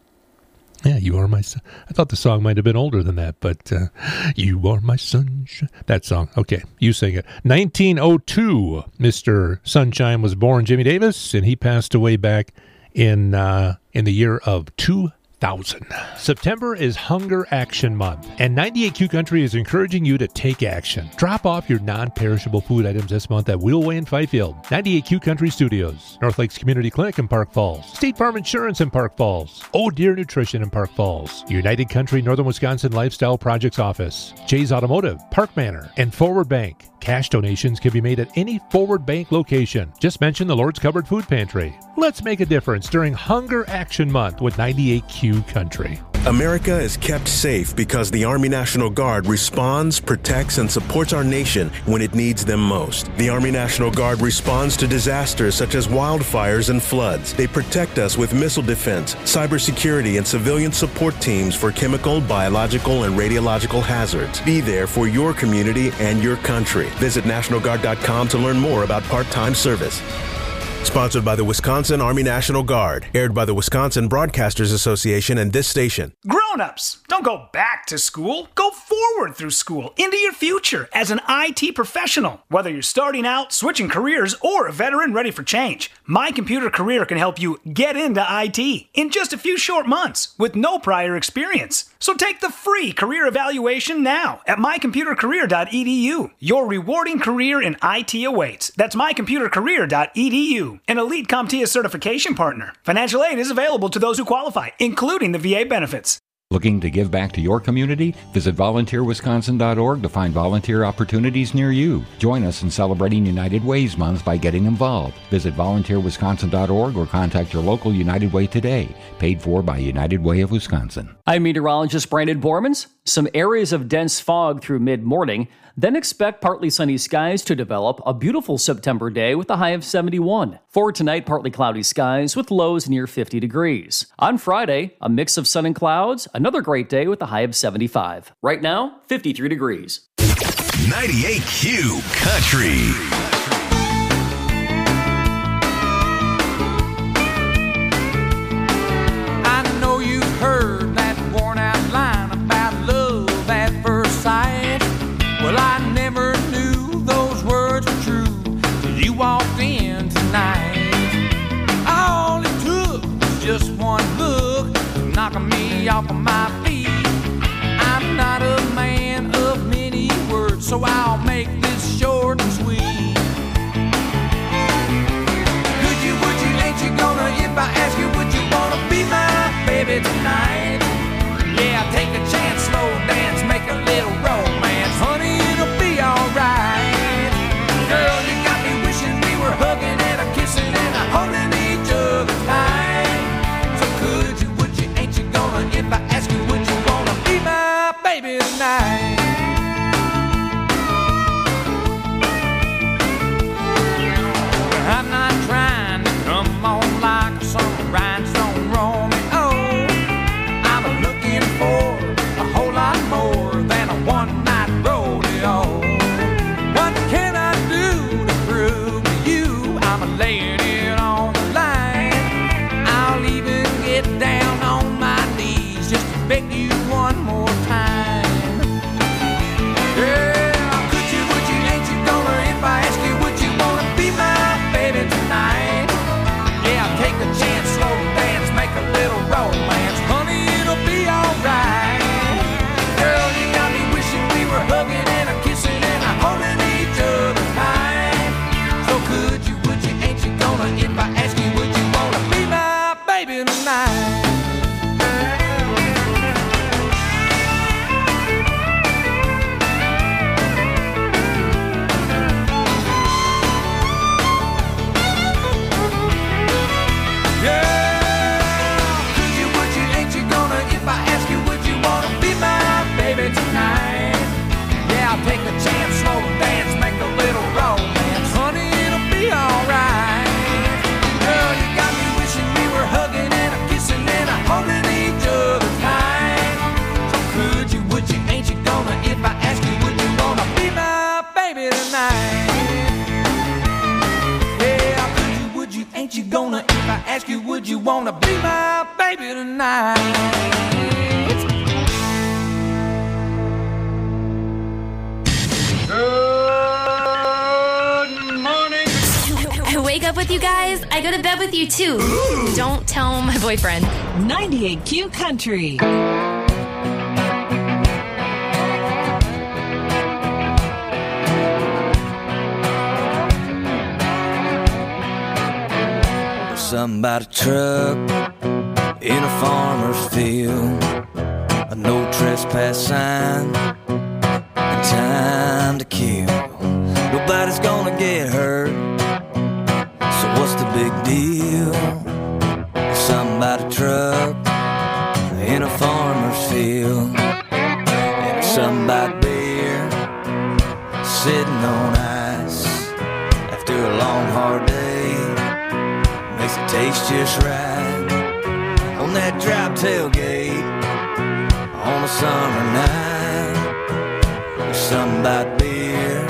Speaker 20: Yeah, you are my sun. I thought the song might have been older than that, but uh, you are my sunshine. That song. Okay, you sing it. nineteen oh two, Mister Sunshine was born, Jimmy Davis, and he passed away back in uh, in the year of two thousand. September is Hunger Action Month, and ninety-eight Q Country is encouraging you to take action. Drop off your non-perishable food items this month at Wheelway in Fifield, ninety-eight Q Country Studios, North Lakes Community Clinic in Park Falls, State Farm Insurance in Park Falls, Oh Deer Nutrition in Park Falls, United Country Northern Wisconsin Lifestyle Projects Office, Jay's Automotive, Park Manor, and Forward Bank. Cash donations can be made at any Forward Bank location. Just mention the Lord's Cupboard Food Pantry. Let's make a difference during Hunger Action Month with ninety-eight Q Country.
Speaker 14: America is kept safe because the Army National Guard responds, protects, and supports our nation when it needs them most. The Army National Guard responds to disasters such as wildfires and floods. They protect us with missile defense, cybersecurity, and civilian support teams for chemical, biological, and radiological hazards. Be there for your community and your country. Visit National Guard dot com to learn more about part-time service. Sponsored by the Wisconsin Army National Guard. Aired by the Wisconsin Broadcasters Association and this station.
Speaker 15: Grown-ups, don't go back to school. Go forward through school into your future as an I T professional. Whether you're starting out, switching careers, or a veteran ready for change, My Computer Career can help you get into I T in just a few short months with no prior experience. So take the free career evaluation now at my computer career dot e d u. Your rewarding career in I T awaits. That's my computer career dot e d u. An Elite CompTIA certification partner. Financial aid is available to those who qualify, including the V A benefits.
Speaker 23: Looking to give back to your community? Visit volunteer wisconsin dot org to find volunteer opportunities near you. Join us in celebrating United Ways Month by getting involved. Visit volunteer wisconsin dot org or contact your local United Way today. Paid for by United Way of Wisconsin.
Speaker 4: I'm meteorologist Brandon Bormans. Some areas of dense fog through mid-morning. Then expect partly sunny skies to develop a beautiful September day with a high of seventy-one. For tonight, partly cloudy skies with lows near fifty degrees. On Friday, a mix of sun and clouds, another great day with a high of seventy-five. Right now, fifty-three degrees.
Speaker 24: ninety-eight Q Country.
Speaker 6: I know you've heard that worn out line about love at first sight. Well, I never knew those words were true till you walked in tonight. All it took was just one look, knocking me off of my feet. I'm not a man of many words, so I'll make this short and sweet. Could you, would you, ain't you gonna, if I ask you, would you wanna be my baby tonight? Yeah, take a chance, slow dance, make a little romance. Honey, it'll be alright. Girl, you got me wishing we were hugging and a kissing and a holding each other tight. So could you, would you, ain't you gonna, if I ask you, would gonna, if I ask you, would you wanna be my baby tonight?
Speaker 1: I wake up with you guys, I go to bed with you too. Ooh. Don't tell my boyfriend.
Speaker 5: ninety-eight Q Country.
Speaker 6: Something about a truck in a farmer's field, a no trespass sign, and time to kill. Nobody's gonna get hurt, so what's the big deal? Something about a truck in a farmer's field, and something about beer sitting on ice after a long hard day. Makes it taste just right on that drop tailgate on a summer night. There's something about beer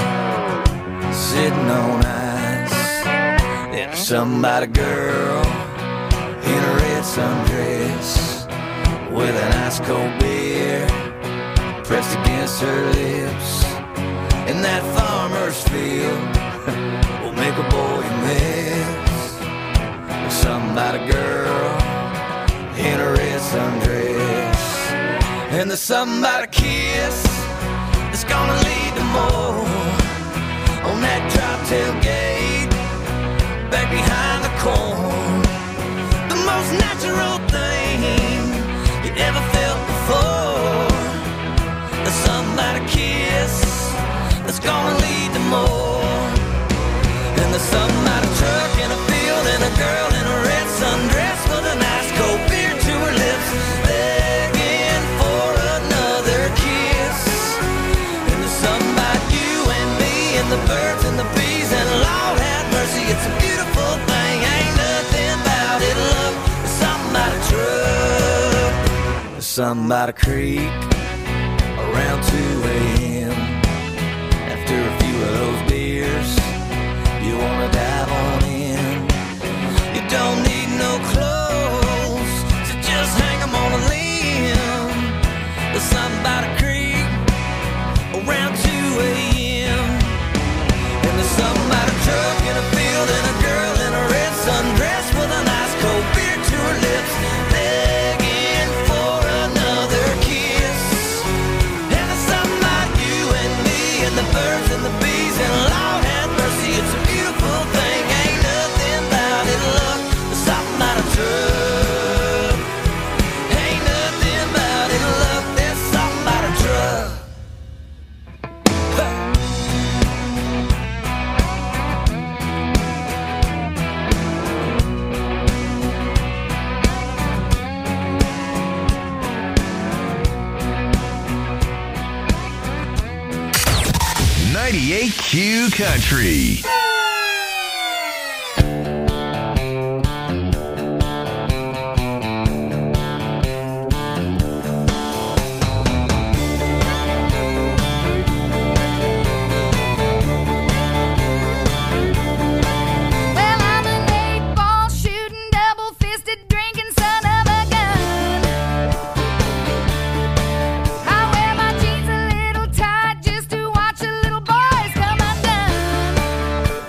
Speaker 6: sitting on ice. There's something about a girl in a red sundress with an ice cold beer pressed against her lips. In that farmer's field will make a boy miss. Something about a girl in a red sundress, and there's something about a kiss that's gonna lead to more on that drop tailgate back behind the corn. The most natural thing you ever felt before. There's something about a kiss that's gonna lead to more, and there's something about a truck in a field and a girl in a red sundress with a nice cold beer to her lips, begging for another kiss. And there's something about you and me and the birds and the bees, and Lord have mercy, it's a beautiful thing. Ain't nothing about it, love. There's something about a truck. There's something about a creek around two a.m. After a few of those beers, you wanna dive on in. You don't need no clothes, so just hang them on a limb. There's something about a creek around two a.m. And there's something about a truck in a field and a girl in a red sundress with a nice cold beer to her lips, begging for another kiss. And there's something about you and me and the birds and the bees, and Lord have mercy, it's a beautiful thing. Ain't nothing about it, love. There's something about a truck. Ain't nothing about it, love. There's something about a truck.
Speaker 24: ninety-eight Q Country.
Speaker 16: Well, I'm an eight-ball shooting, double-fisted drinking son of a gun. I wear my jeans a little tight just to watch a little boys come undone.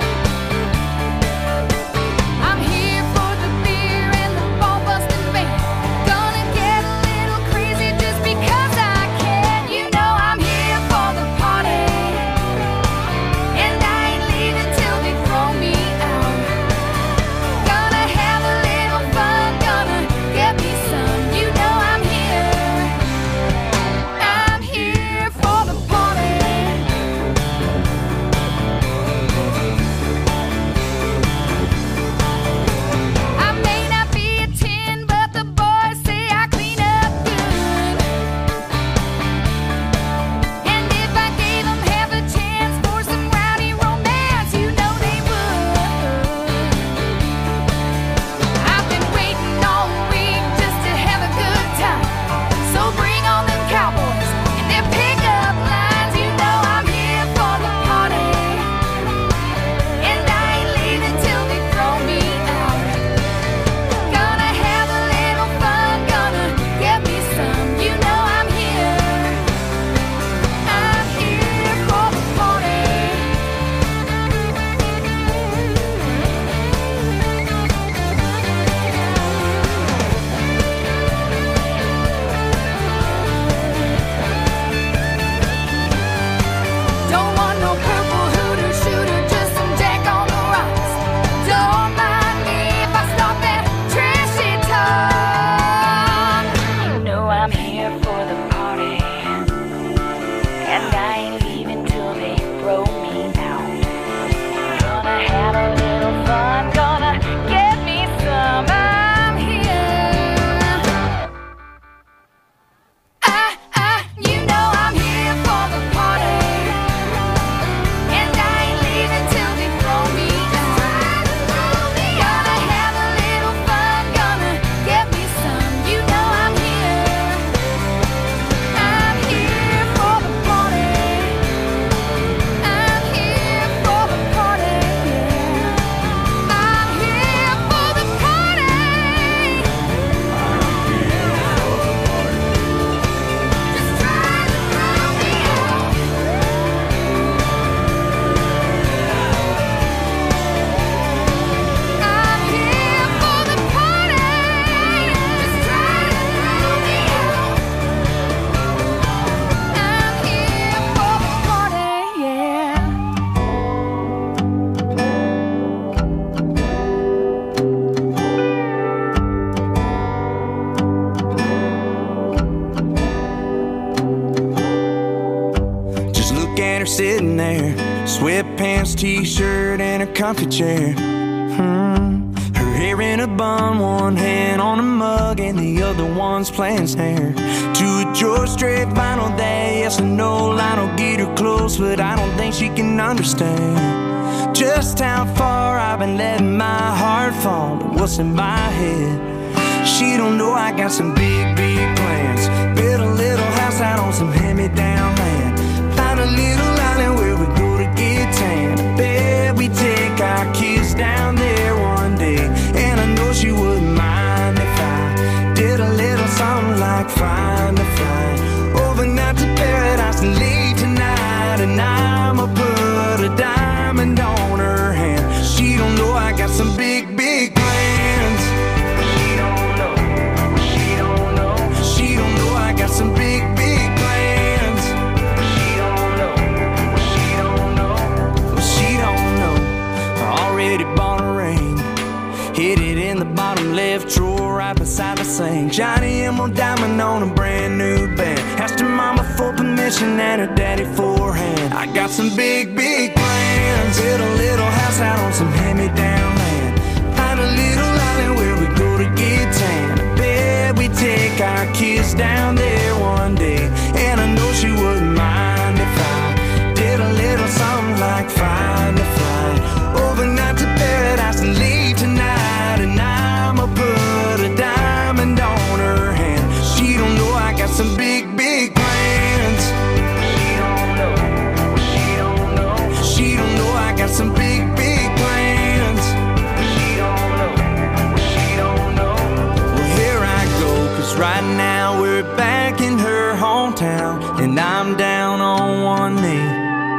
Speaker 6: sweatpants, t-shirt, and a comfy chair. Hmm. Her hair in a bun, one hand on a mug, and the other one's playing snare. To a George Strait vinyl that yes or no line will get her close, but I don't think she can understand just how far I've been letting my heart fall and what's in my head. She don't know I got some big, big plans. Build a little house out on some hand-me-down land. Find a little island where we go to get tan. Bet we take our kids down there one day. And I know she wouldn't mind if I did a little something like find a flight overnight to paradise and leave tonight. And I'ma put a diamond on her hand. She don't know I got some big, big plans. She don't know. She don't know. She don't know I got some big, big plans. She don't know. She don't know. She don't know. I already bought a ring. Hid it in the bottom left drawer right beside the sink. Johnny Emerald diamond on a brand new band. Asked her mama for permission and her daddy for a hand. I got some big, big plans. Build a little house out on some hand-me-down land. Find a little island where we go to get tan. I bet we take our kids down there one day. And I know she wouldn't mind if I did a little something like find a flight overnight to paradise and leave tonight. And I'ma put a diamond on her hand. She don't know I got some big, big plans. She don't know. She don't know. She don't know I got some big, big plans. She don't know. She don't know. Well, here I go, cause right now we're back in her hometown. And I'm down on one knee.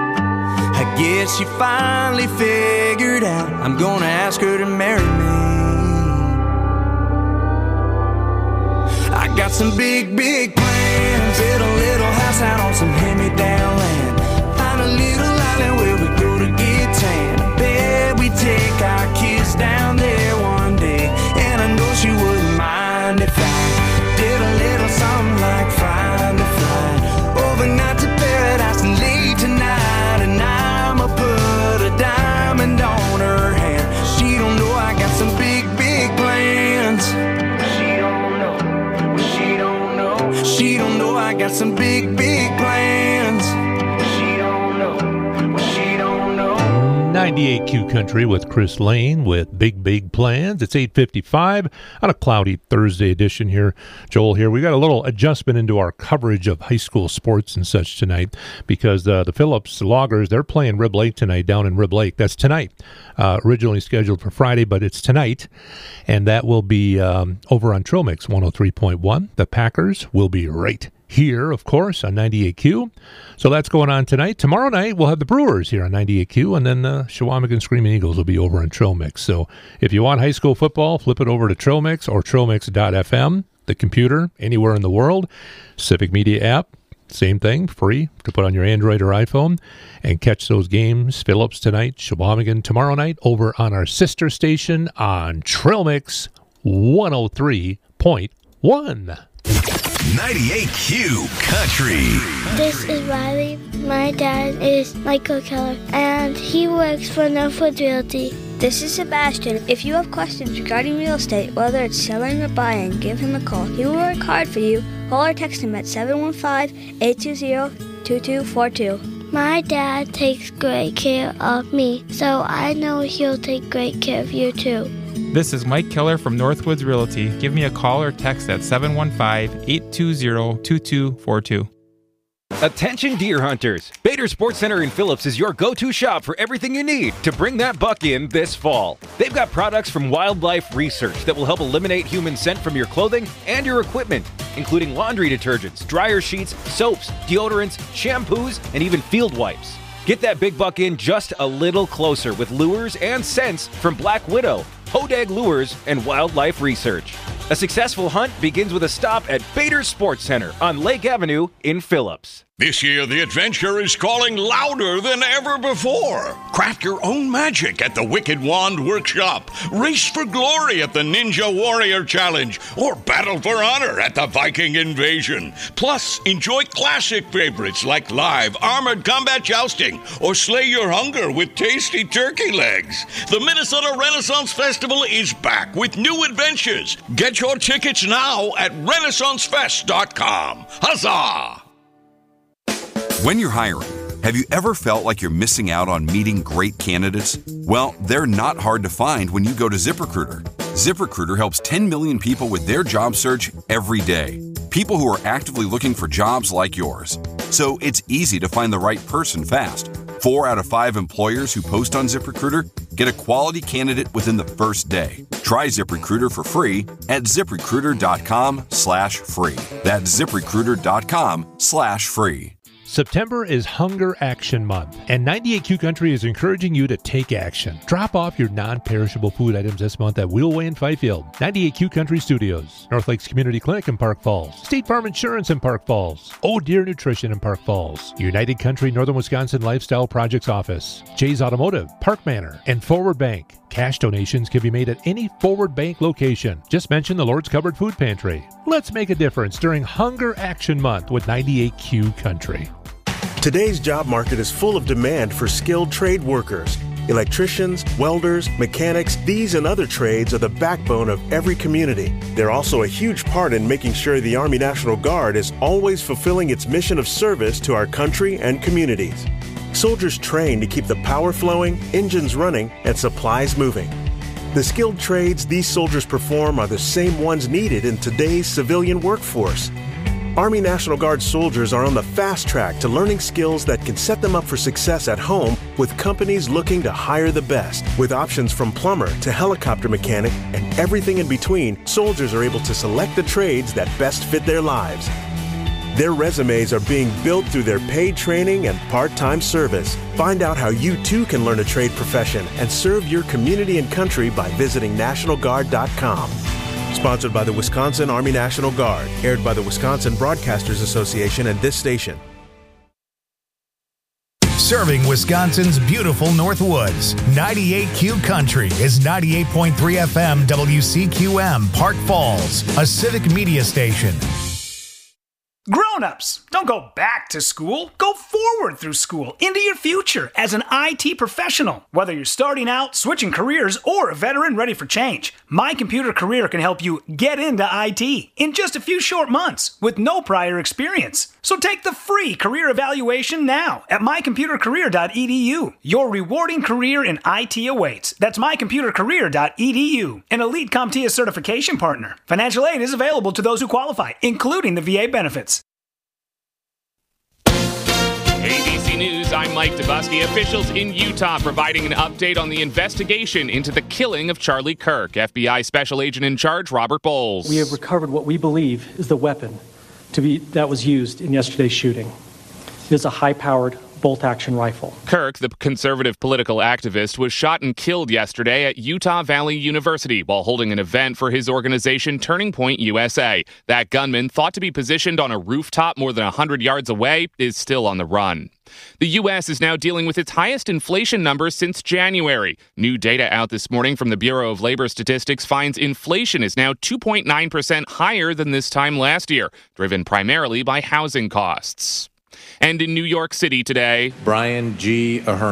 Speaker 6: I guess she finally figured out I'm gonna ask her to marry me. I got some big, big plans. Build a little house out on some hand-me-down land. Find a little island where we go to get tan. Bet we take our kids down there one day. And I know she wouldn't mind if I did a little something like find a flight overnight to paradise and leave tonight. And I'ma put a diamond on her hand. She don't know I got some big, big plans. She don't know. She don't know. She don't know I got some big, big plans. She don't know. She don't know.
Speaker 20: ninety-eight Q Country with Chris Lane with Big, Big Plans. It's eight fifty-five on a cloudy Thursday edition here. Joel here. We got a little adjustment into our coverage of high school sports and such tonight because uh, the Phillips Loggers, they're playing Rib Lake tonight down in Rib Lake. That's tonight. Uh, originally scheduled for Friday, but it's tonight. And that will be um, over on Trail Mix one oh three point one. The Packers will be right here, of course, on ninety-eight Q. So that's going on tonight. Tomorrow night, we'll have the Brewers here on ninety-eight Q, and then the Chequamegon Screaming Eagles will be over on Trail Mix. So if you want high school football, flip it over to Trail Mix or trail mix dot f m, the computer, anywhere in the world. Civic Media app, same thing, free to put on your Android or iPhone, and catch those games. Phillips tonight, Chequamegon tomorrow night, over on our sister station on Trail Mix one oh three point one.
Speaker 24: ninety-eight Q Country.
Speaker 2: This is Riley. My dad is Michael Keller, and he works for Northwood Realty. This is Sebastian. If you have questions regarding real estate, whether it's selling or buying, give him a call. He will work hard for you. Call or text him at seven one five, eight two zero, two two four two. My dad takes great care of me, so I know he'll take great care of you too.
Speaker 3: This is Mike Keller from Northwoods Realty. Give me a call or text at seven one five, eight two zero, two two four two.
Speaker 21: Attention deer hunters! Bader Sports Center in Phillips is your go-to shop for everything you need to bring that buck in this fall. They've got products from Wildlife Research that will help eliminate human scent from your clothing and your equipment, including laundry detergents, dryer sheets, soaps, deodorants, shampoos, and even field wipes. Get that big buck in just a little closer with lures and scents from Black Widow, Hodag Lures, and Wildlife Research. A successful hunt begins with a stop at Bader Sports Center on Lake Avenue in Phillips.
Speaker 7: This year, the adventure is calling louder than ever before. Craft your own magic at the Wicked Wand Workshop. Race for glory at the Ninja Warrior Challenge. Or battle for honor at the Viking Invasion. Plus, enjoy classic favorites like live armored combat jousting. Or slay your hunger with tasty turkey legs. The Minnesota Renaissance Festival is back with new adventures. Get your tickets now at renaissance fest dot com. Huzzah!
Speaker 8: When you're hiring, have you ever felt like you're missing out on meeting great candidates? Well, they're not hard to find when you go to ZipRecruiter. ZipRecruiter helps ten million people with their job search every day. People who are actively looking for jobs like yours. So it's easy to find the right person fast. Four out of five employers who post on ZipRecruiter get a quality candidate within the first day. Try ZipRecruiter for free at ZipRecruiter.com slash free. That's ZipRecruiter.com slash free.
Speaker 20: September is Hunger Action Month, and ninety-eight Q Country is encouraging you to take action. Drop off your non-perishable food items this month at Wheelway in Fifield, ninety-eight Q Country Studios, North Lakes Community Clinic in Park Falls, State Farm Insurance in Park Falls, Oh Deer Nutrition in Park Falls, United Country Northern Wisconsin Lifestyle Projects Office, Jay's Automotive, Park Manor, and Forward Bank. Cash donations can be made at any Forward Bank location. Just mention the Lord's Cupboard Food Pantry. Let's make a difference during Hunger Action Month with ninety-eight Q Country.
Speaker 14: Today's job market is full of demand for skilled trade workers. Electricians, welders, mechanics, these and other trades are the backbone of every community. They're also a huge part in making sure the Army National Guard is always fulfilling its mission of service to our country and communities. Soldiers train to keep the power flowing, engines running, and supplies moving. The skilled trades these soldiers perform are the same ones needed in today's civilian workforce. Army National Guard soldiers are on the fast track to learning skills that can set them up for success at home with companies looking to hire the best. With options from plumber to helicopter mechanic and everything in between, soldiers are able to select the trades that best fit their lives. Their resumes are being built through their paid training and part-time service. Find out how you too can learn a trade profession and serve your community and country by visiting national guard dot com. Sponsored by the Wisconsin Army National Guard. Aired by the Wisconsin Broadcasters Association and this station.
Speaker 9: Serving Wisconsin's beautiful North Woods. ninety-eight Q Country is ninety-eight point three F M W C Q M Park Falls, a civic media station.
Speaker 15: Grown-ups, don't go back to school. Go forward through school into your future as an I T professional. Whether you're starting out, switching careers, or a veteran ready for change, My Computer Career can help you get into I T in just a few short months with no prior experience. So take the free career evaluation now at my computer career dot e d u. Your rewarding career in I T awaits. That's my computer career dot e d u. An Elite CompTIA certification partner. Financial aid is available to those who qualify, including the V A benefits.
Speaker 22: A B C News, I'm Mike Dubusky. Officials in Utah providing an update on the investigation into the killing of Charlie Kirk. F B I Special Agent in Charge, Robert Bowles.
Speaker 25: We have recovered what we believe is the weapon to be that was used in yesterday's shooting. It is a high-powered bolt-action rifle.
Speaker 22: Kirk, the conservative political activist, was shot and killed yesterday at Utah Valley University while holding an event for his organization Turning Point U S A. That gunman, thought to be positioned on a rooftop more than one hundred yards away, is still on the run. The U S is now dealing with its highest inflation numbers since January. New data out this morning from the Bureau of Labor Statistics finds inflation is now two point nine percent higher than this time last year, driven primarily by housing costs. And in New York City today,
Speaker 26: Brian G. Ahern.